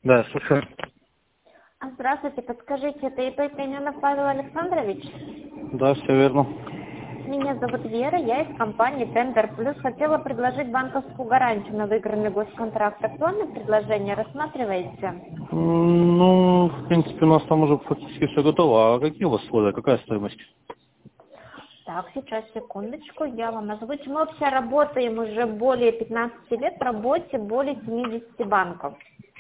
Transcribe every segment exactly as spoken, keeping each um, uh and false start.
Да, слушаю. А, Здравствуйте, подскажите, это ИП Пименов Павел Александрович? Да, все верно. Меня зовут Вера, я из компании Тендер Плюс. Хотела предложить банковскую гарантию на выигранный госконтракт. Актуальное предложение рассматриваете? М, Ну, в принципе, у нас там уже фактически все готово. А какие у вас условия? Какая стоимость? Так, сейчас, секундочку, я вам озвучу. Мы вообще работаем уже более пятнадцати лет в работе более семидесяти банков.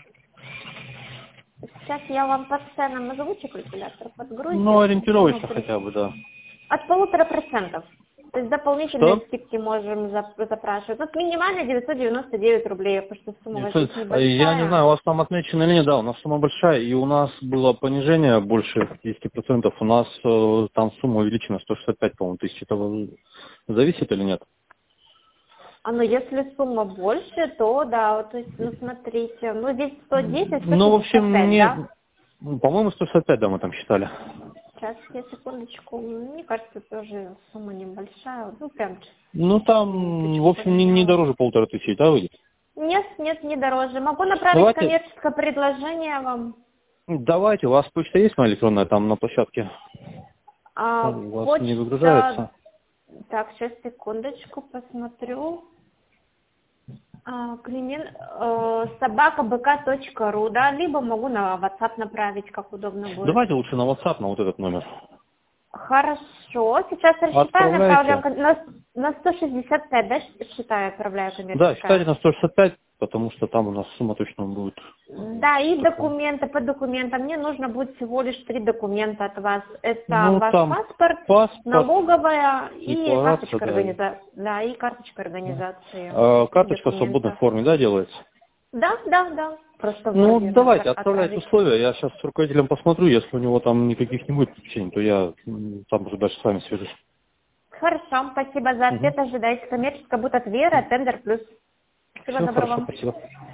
Сейчас я вам по ценам озвучу, калькулятор Ну, подгрузит. Сумма ориентировочно при- хотя бы, да. От полутора процентов. То есть дополнительные Что? скидки можем зап- запрашивать. Вот минимально девятьсот девяносто девять рублей, потому что сумма у вас девятьсот. здесь А Я не знаю, небольшая. у вас там отмечено или нет, да, у нас сумма большая, и у нас было понижение больше пятьдесят процентов. У нас э, там сумма увеличена сто шестьдесят пять, по-моему, тысяч. Это зависит или нет? А ну если сумма больше, то да, вот, то есть, ну смотрите, ну здесь сто десять, сто Ну, в шестьдесят общем, пять, не... да? ну, По-моему, сто шестьдесят пять, да, мы там считали. Сейчас, я секундочку, мне кажется, тоже сумма небольшая, ну прям Ну, там, в минуточку общем, не, не поменялась. дороже полутора тысячи, да, выйдет? Нет, нет, не дороже. Могу направить Давайте, коммерческое предложение вам. давайте, у вас почта есть моя электронная там на площадке? А, У вас не почта, выгружается? так, сейчас, секундочку, посмотрю. А, Климен, э, собака бэ ка точка ру, да, либо могу на WhatsApp направить, как удобно будет. Давайте лучше на WhatsApp, на вот этот номер. Хорошо, сейчас рассчитаю, направляю Отправляйте. кон- на, на сто шестьдесят пять, да, считаю, отправляю Да, считайте коммерческое. на сто шестьдесят пять, потому что там у нас сумма точно будет Да, и такая. документы по документам. Мне нужно будет всего лишь три документа от вас. Это Ну, ваш там паспорт, паспорт, налоговая и декларация, карточка да. организации. Да, и карточка Да. организации. А, Три карточка в свободной документа. форме, да, делается? Да, да, да. Просто в Ну, Word давайте, нужно отправляйте отправить. условия. Я сейчас с руководителем посмотрю, если у него там никаких не будет причин, то я м, там уже дальше с вами свяжусь. Хорошо, спасибо за Угу. ответ. Ожидайте. Коммерческая будет от Веры, Тендер Плюс. Всего Все, доброго хорошо, вам. спасибо.